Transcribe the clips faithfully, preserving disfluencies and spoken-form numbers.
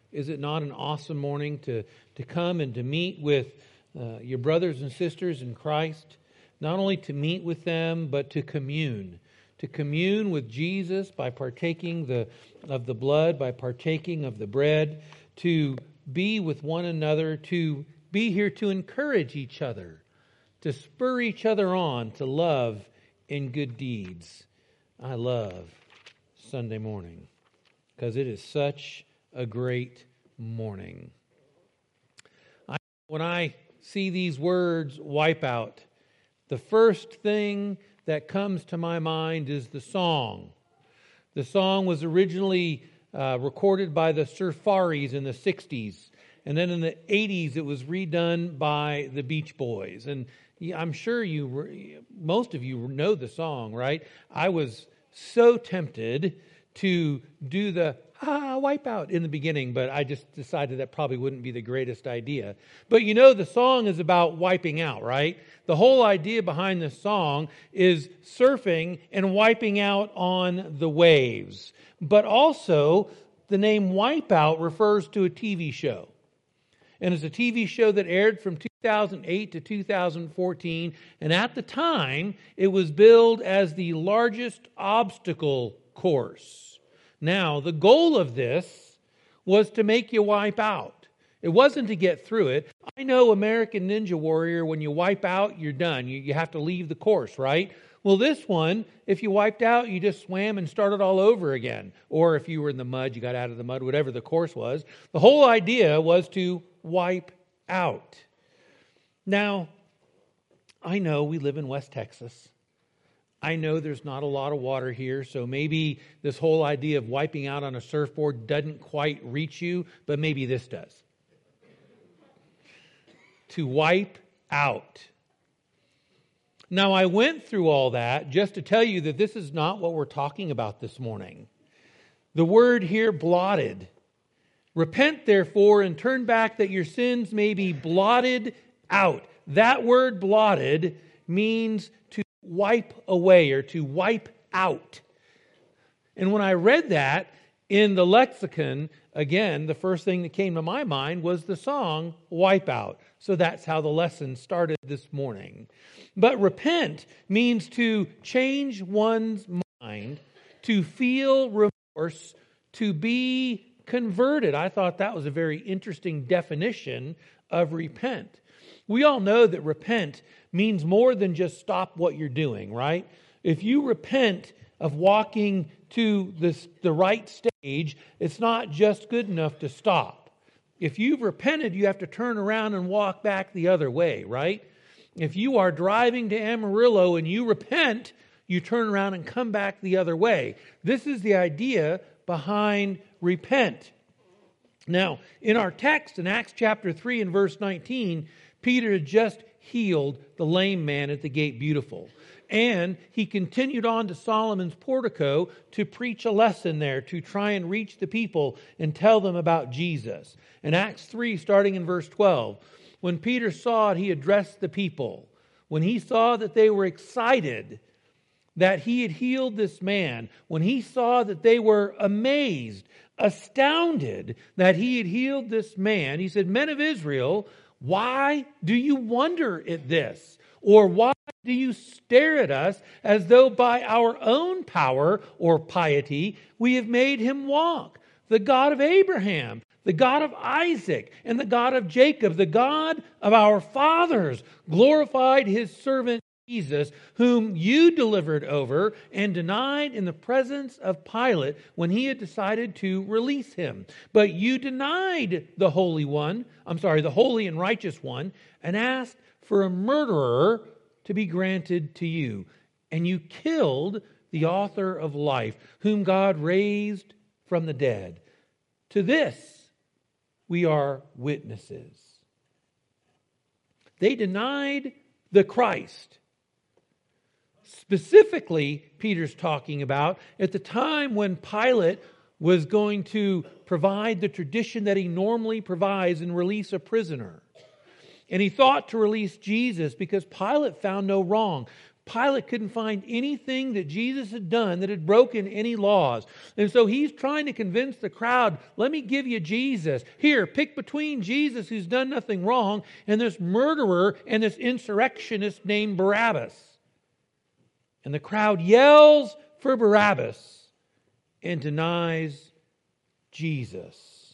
Is it not an awesome morning to, to come and to meet with uh, your brothers and sisters in Christ? Not only to meet with them, but to commune. To commune with Jesus by partaking the, of the blood, by partaking of the bread. To be with one another, to be here to encourage each other. To spur each other on to love and good deeds. I love Sunday morning because it is such a great morning. I, when I see these words, wipe out, the first thing that comes to my mind is the song. The song was originally uh, recorded by the Surfaris in the sixties. And then in the eighties, it was redone by the Beach Boys. And I'm sure you, most of you know the song, right? I was so tempted to do the ah, wipe out in the beginning, but I just decided that probably wouldn't be the greatest idea. But you know, the song is about wiping out, right? The whole idea behind this song is surfing and wiping out on the waves. But also, the name Wipeout refers to a T V show. And it's a T V show that aired from two thousand eight to two thousand fourteen. And at the time, it was billed as the largest obstacle course. Now, the goal of this was to make you wipe out. It wasn't to get through it. I know American Ninja Warrior, when you wipe out, you're done. You, you have to leave the course, right? Well, this one, if you wiped out, you just swam and started all over again. Or if you were in the mud, you got out of the mud, whatever the course was. The whole idea was to wipe out. Now, I know we live in West Texas. I know there's not a lot of water here, so maybe this whole idea of wiping out on a surfboard doesn't quite reach you, but maybe this does. To wipe out. Now, I went through all that just to tell you that this is not what we're talking about this morning. The word here, blotted. Repent, therefore, and turn back that your sins may be blotted out. That word blotted means to wipe away or to wipe out. And when I read that in the lexicon, again, the first thing that came to my mind was the song Wipeout. So that's how the lesson started this morning. But repent means to change one's mind, to feel remorse, to be converted. I thought that was a very interesting definition of repent. We all know that repent means more than just stop what you're doing, right? If you repent of walking to this, the right stage, it's not just good enough to stop. If you've repented, you have to turn around and walk back the other way, right? If you are driving to Amarillo and you repent, you turn around and come back the other way. This is the idea behind repent. Now, in our text in Acts chapter three and verse nineteen, Peter had just healed the lame man at the Gate Beautiful. And he continued on to Solomon's portico to preach a lesson there, to try and reach the people and tell them about Jesus. In Acts three, starting in verse twelve, when Peter saw it, he addressed the people. When he saw that they were excited that he had healed this man, when he saw that they were amazed, astounded that he had healed this man, he said, "Men of Israel, why do you wonder at this? Or why do you stare at us as though by our own power or piety we have made him walk? The God of Abraham, the God of Isaac, and the God of Jacob, the God of our fathers, glorified his servant Jesus, whom you delivered over and denied in the presence of Pilate when he had decided to release him. But you denied the Holy One, I'm sorry, the Holy and Righteous One, and asked for a murderer to be granted to you. And you killed the author of life, whom God raised from the dead. To this we are witnesses." They denied the Christ. Specifically, Peter's talking about at the time when Pilate was going to provide the tradition that he normally provides and release a prisoner. And he thought to release Jesus because Pilate found no wrong. Pilate couldn't find anything that Jesus had done that had broken any laws. And so he's trying to convince the crowd, let me give you Jesus. Here, pick between Jesus, who's done nothing wrong, and this murderer and this insurrectionist named Barabbas. And the crowd yells for Barabbas and denies Jesus.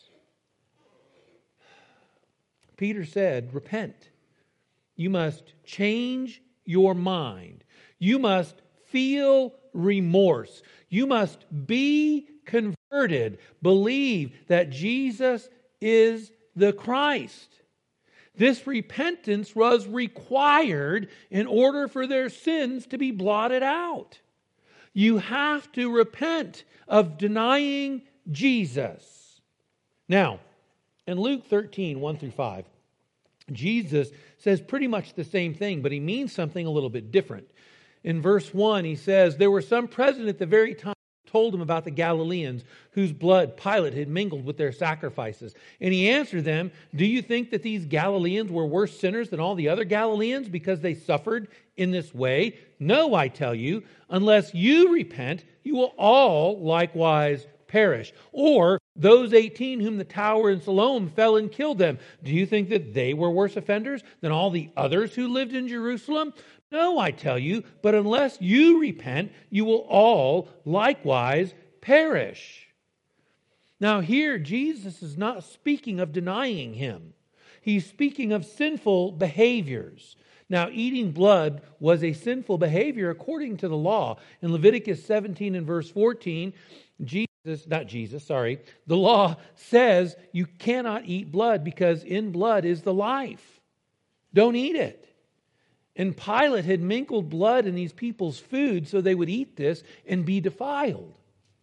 Peter said, repent. You must change your mind. You must feel remorse. You must be converted. Believe that Jesus is the Christ. This repentance was required in order for their sins to be blotted out. You have to repent of denying Jesus. Now, in Luke thirteen, one through five, Jesus says pretty much the same thing, but he means something a little bit different. In verse one, he says, there were some present at the very time who told him about the Galileans whose blood Pilate had mingled with their sacrifices. And he answered them, do you think that these Galileans were worse sinners than all the other Galileans because they suffered in this way? No, I tell you, unless you repent, you will all likewise perish. Or those eighteen whom the tower in Siloam fell and killed them, do you think that they were worse offenders than all the others who lived in Jerusalem? No, I tell you, but unless you repent, you will all likewise perish. Now here, Jesus is not speaking of denying him. He's speaking of sinful behaviors. Now, eating blood was a sinful behavior according to the law. In Leviticus seventeen and verse fourteen, Jesus, not Jesus, sorry, the law says you cannot eat blood because in blood is the life. Don't eat it. And Pilate had mingled blood in these people's food so they would eat this and be defiled.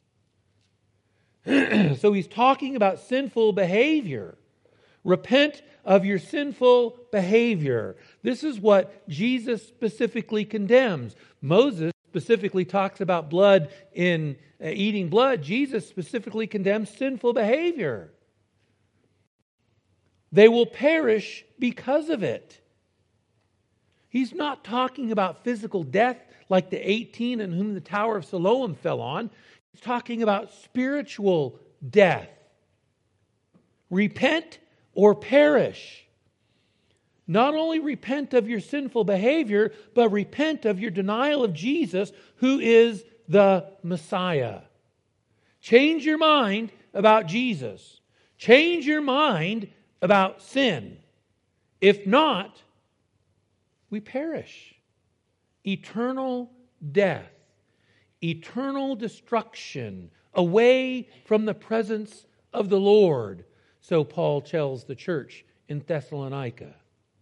So he's talking about sinful behavior. Repent of your sinful behavior. This is what Jesus specifically condemns. Moses specifically talks about blood in uh, eating blood. Jesus specifically condemns sinful behavior. They will perish because of it. He's not talking about physical death like the eighteen in whom the Tower of Siloam fell on. He's talking about spiritual death. Repent or perish. Not only repent of your sinful behavior, but repent of your denial of Jesus, who is the Messiah. Change your mind about Jesus. Change your mind about sin. If not, we perish. Eternal death. Eternal destruction away from the presence of the Lord. So Paul tells the church in Thessalonica.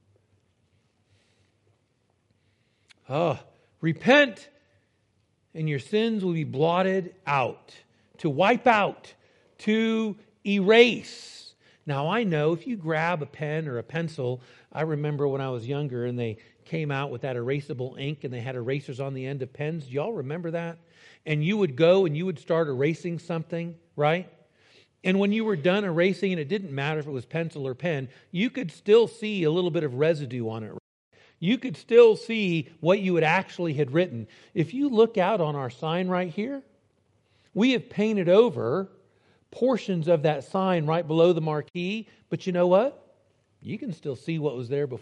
Oh, repent and your sins will be blotted out. To wipe out. To erase. Now I know if you grab a pen or a pencil, I remember when I was younger and they came out with that erasable ink and they had erasers on the end of pens. Do y'all remember that? And you would go and you would start erasing something, right? And when you were done erasing, and it didn't matter if it was pencil or pen, you could still see a little bit of residue on it. You could still see what you had actually had written. If you look out on our sign right here, we have painted over portions of that sign right below the marquee. But you know what? You can still see what was there before.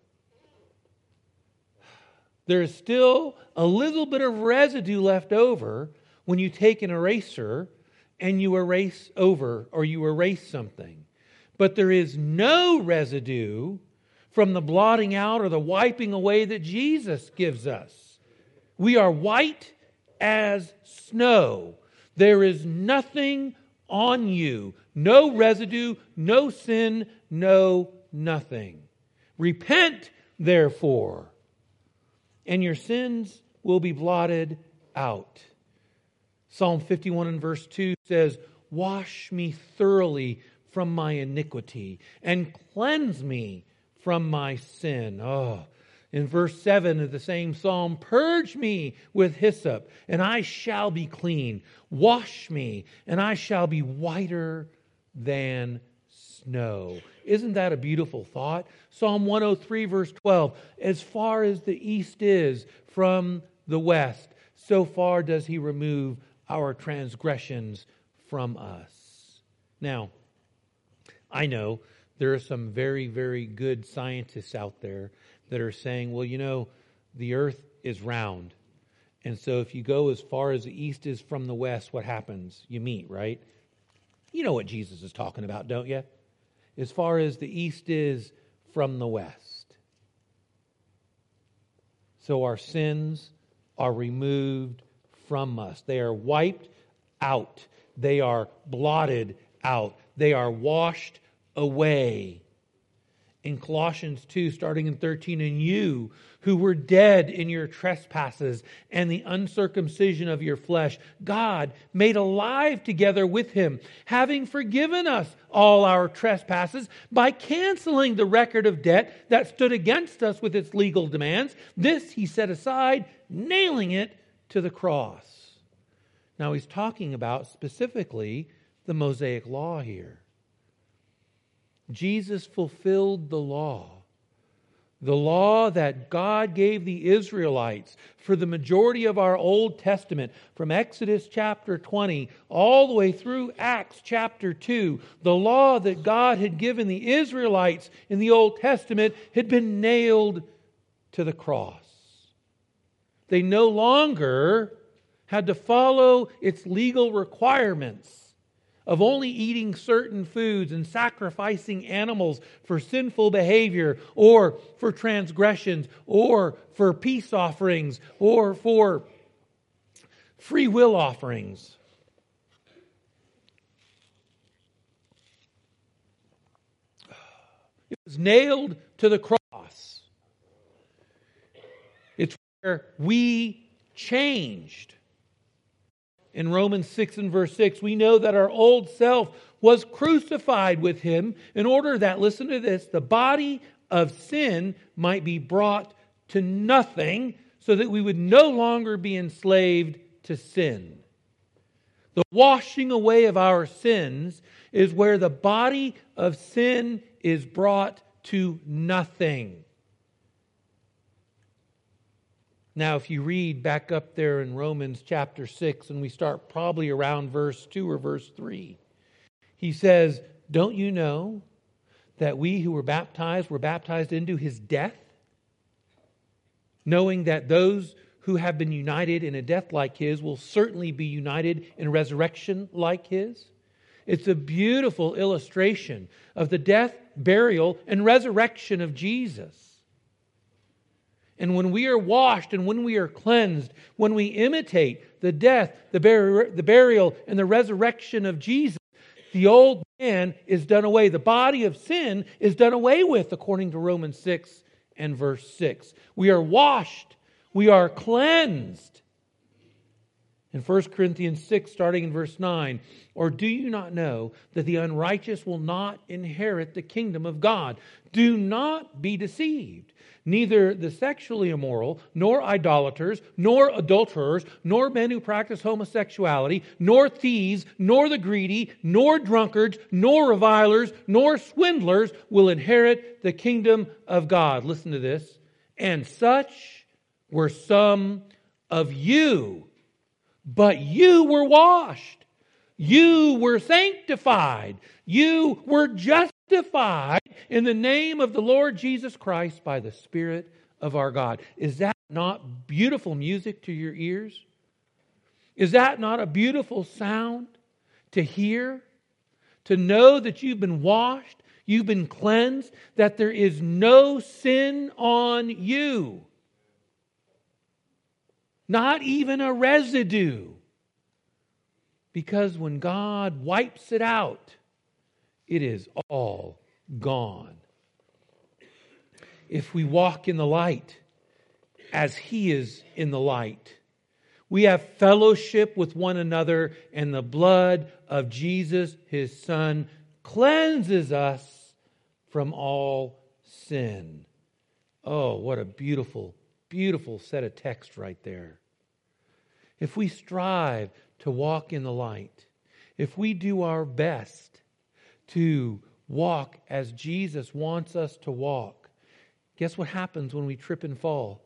There's still a little bit of residue left over when you take an eraser and you erase over or you erase something. But there is no residue from the blotting out or the wiping away that Jesus gives us. We are white as snow. There is nothing on you. No residue, no sin, no nothing. Repent, therefore, and your sins will be blotted out. Psalm fifty-one and verse two says, wash me thoroughly from my iniquity and cleanse me from my sin. Oh, in verse seven of the same psalm, purge me with hyssop and I shall be clean. Wash me and I shall be whiter than snow. Isn't that a beautiful thought? Psalm one oh three verse twelve, as far as the east is from the west, so far does he remove our transgressions from us. Now, I know there are some very, very good scientists out there that are saying, well, you know, the earth is round. And so if you go as far as the east is from the west, what happens? You meet, right? You know what Jesus is talking about, don't you? As far as the east is from the west. So our sins are removed from us. They are wiped out. They are blotted out. They are washed away. In Colossians two, starting in thirteen, and you who were dead in your trespasses and the uncircumcision of your flesh, God made alive together with him, having forgiven us all our trespasses by canceling the record of debt that stood against us with its legal demands. This he set aside, nailing it to the cross. Now he's talking about specifically the Mosaic law here. Jesus fulfilled the law. The law that God gave the Israelites for the majority of our Old Testament, from Exodus chapter twenty all the way through Acts chapter two. The law that God had given the Israelites in the Old Testament had been nailed to the cross. They no longer had to follow its legal requirements of only eating certain foods and sacrificing animals for sinful behavior or for transgressions or for peace offerings or for free will offerings. It was nailed to the cross. It's where we changed. In Romans six and verse six, we know that our old self was crucified with him in order that, listen to this, the body of sin might be brought to nothing so that we would no longer be enslaved to sin. The washing away of our sins is where the body of sin is brought to nothing. Now, if you read back up there in Romans chapter six, and we start probably around verse two or verse three, he says, don't you know that we who were baptized were baptized into his death? Knowing that those who have been united in a death like his will certainly be united in a resurrection like his. It's a beautiful illustration of the death, burial, and resurrection of Jesus. And when we are washed and when we are cleansed, when we imitate the death, the, bur- the burial, and the resurrection of Jesus, the old man is done away. The body of sin is done away with, according to Romans six and verse six. We are washed. We are cleansed. In First Corinthians six, starting in verse nine, or do you not know that the unrighteous will not inherit the kingdom of God? Do not be deceived. Neither the sexually immoral, nor idolaters, nor adulterers, nor men who practice homosexuality, nor thieves, nor the greedy, nor drunkards, nor revilers, nor swindlers will inherit the kingdom of God. Listen to this. And such were some of you. But you were washed. You were sanctified. You were justified in the name of the Lord Jesus Christ by the Spirit of our God. Is that not beautiful music to your ears? Is that not a beautiful sound to hear? To know that you've been washed, you've been cleansed, that there is no sin on you. Not even a residue. Because when God wipes it out, it is all gone. If we walk in the light as He is in the light, we have fellowship with one another, and the blood of Jesus, His Son, cleanses us from all sin. Oh, what a beautiful, beautiful set of text right there. If we strive to walk in the light, if we do our best to walk as Jesus wants us to walk, guess what happens when we trip and fall?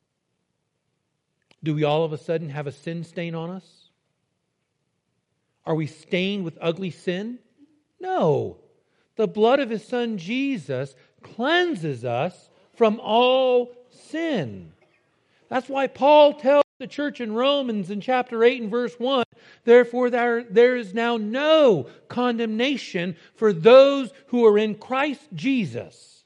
Do we all of a sudden have a sin stain on us? Are we stained with ugly sin? No. The blood of His Son Jesus cleanses us from all sin. That's why Paul tells the church in Romans in chapter eight and verse one, therefore there, there is now no condemnation for those who are in Christ Jesus.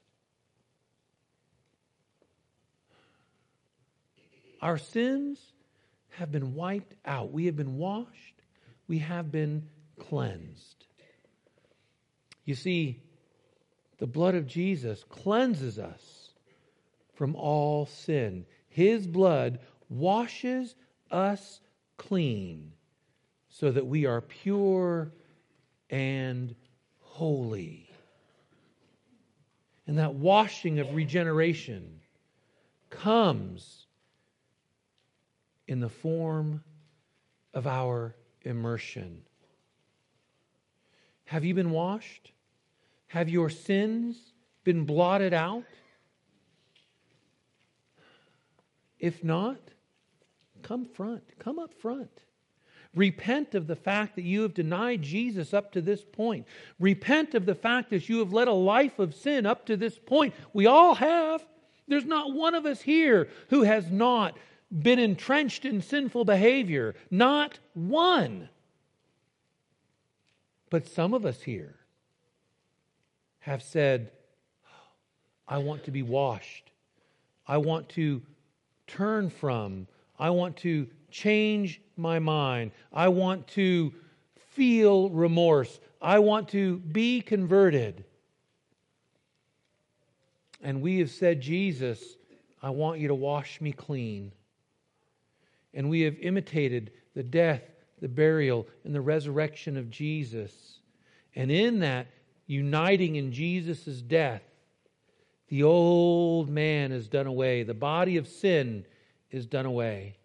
Our sins have been wiped out. We have been washed. We have been cleansed. You see, the blood of Jesus cleanses us from all sin. His blood washes us clean so that we are pure and holy. And that washing of regeneration comes in the form of our immersion. Have you been washed? Have your sins been blotted out? If not, come front. Come up front. Repent of the fact that you have denied Jesus up to this point. Repent of the fact that you have led a life of sin up to this point. We all have. There's not one of us here who has not been entrenched in sinful behavior. Not one. But some of us here have said, I want to be washed. I want to turn from. I want to change my mind. I want to feel remorse. I want to be converted. And we have said, Jesus, I want you to wash me clean. And we have imitated the death, the burial, and the resurrection of Jesus. And in that, uniting in Jesus' death, the old man is done away. The body of sin is done away.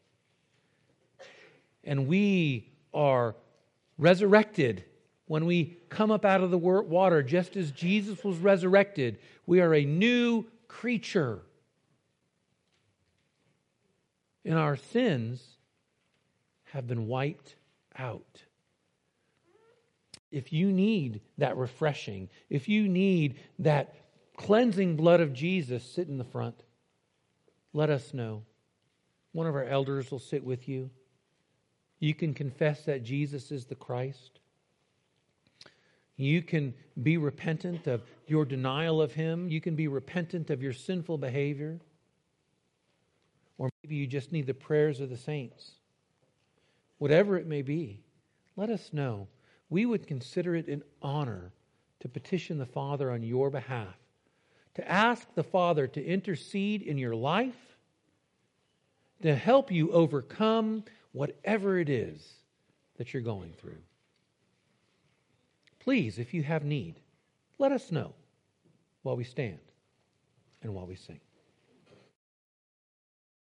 And we are resurrected when we come up out of the water, just as Jesus was resurrected. We are a new creature. And our sins have been wiped out. If you need that refreshing, if you need that cleansing blood of Jesus, sit in the front. Let us know. One of our elders will sit with you. You can confess that Jesus is the Christ. You can be repentant of your denial of Him. You can be repentant of your sinful behavior. Or maybe you just need the prayers of the saints. Whatever it may be, let us know. We would consider it an honor to petition the Father on your behalf, to ask the Father to intercede in your life, to help you overcome whatever it is that you're going through. Please, if you have need, let us know while we stand and while we sing.